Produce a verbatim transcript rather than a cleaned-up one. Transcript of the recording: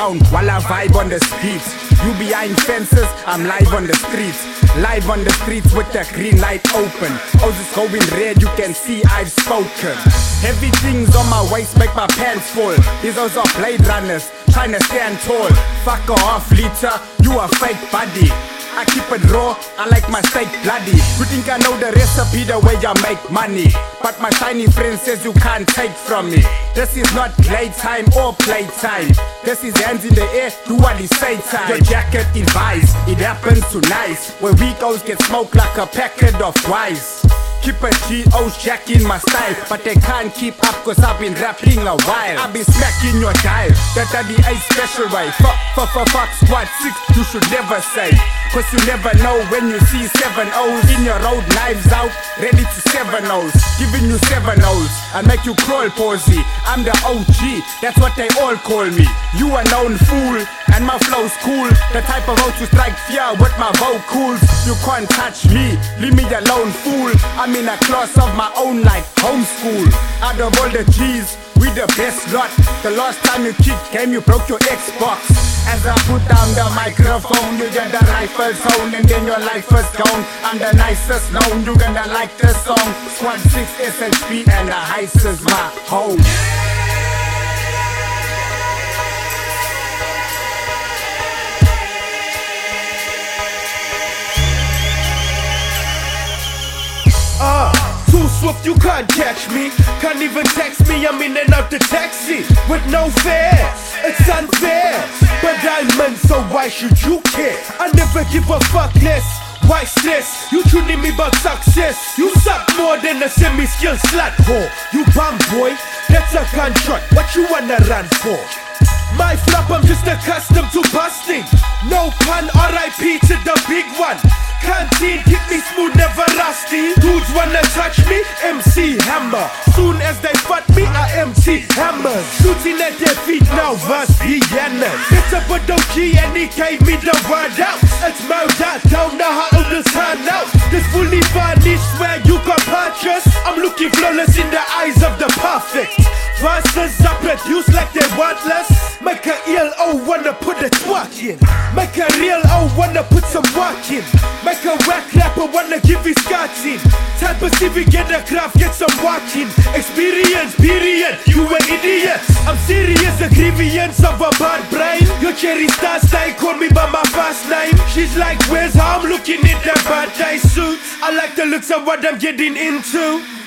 around while I vibe on the streets. You behind fences, I'm live on the streets. Live on the streets with the green light open. Houses going red, you can see I've spoken. Heavy things on my waist make my pants full. These are blade runners, trying to stand tall. Fuck off, liter, you a fake buddy. I keep it raw, I like my steak bloody. You think I know the recipe, the way I make money, but my shiny friend says you can't take from me. This is not playtime or playtime. This is hands in the air, do what he say time. Your jacket advice, it happens too nice. Where we goes get smoked like a packet of twice. Keep a G O's jack in my style, but they can't keep up cause I've been rapping a while. I be smacking your dial, that are the A special way. Fuck, fuck, fuck, fuck, squad six, you should never say. Cause you never know when you see seven O's in your road, knives out, ready to seven O's. Giving you seven O's, I make you crawl, posy. I'm the O G, that's what they all call me. You a known fool, and my flow's cool. The type of out to strike fear with my vocals. You can't touch me, leave me alone, fool. I'm in a class of my own like homeschool. Out of all the G's, we the best lot. The last time you kicked game, you broke your Xbox. As I put down the microphone, you get the rifle zone, and then your life is gone. I'm the nicest known, you gonna like the song. Squad six S H P and the heist is my home. Uh, too swift, you can't catch me. Can't even text me, I'm in and out the taxi with no fare. It's unfair, but I'm in, so why should you care? I never give a fuck less. Why stress? You tuning me about success. You suck more than a semi-skilled slut whore. You bum boy, that's a contract. What you wanna run for? My flop, I'm just accustomed to busting. No pun, R I P to the big one. Canteen, keep me smooth, never rusty. Dudes wanna touch me, M C Hammer. Soon as they fuck me, I M C Hammer. Shooting at their feet now, verse Viennas. It's a Badoki and he gave me the word out. It's murder, don't know how old this turn out. This fully varnished, swear you can purchase. I'm looking flawless in the eyes of the perfect. Verses I produce like they're worthless. Make a E L O wanna put a twerk in. Make a real O wanna put some work in. Make a whack rapper wanna give his cards in. Type of C V, get a craft, get some work in. Experience, period, you an idiot. I'm serious, the grievance of a bad brain. Your cherry star style, call me by my first name. She's like, where's how I'm looking in that bad day suit. I like the looks of what I'm getting into.